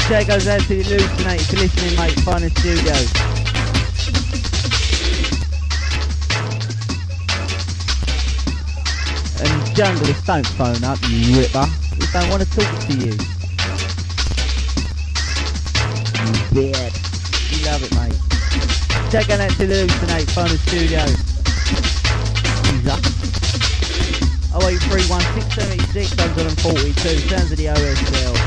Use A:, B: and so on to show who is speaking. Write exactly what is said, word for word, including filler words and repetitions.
A: Shout goes out to the Hallucinate for listening, mate. Finest studio. And Junglist, don't phone up, you ripper. We don't want to talk to you. You beard. We love it, mate. Shout goes out to the Hallucinate, Finest studio. He's up. oh eight three one six seven six one oh four two, sounds of the O S L.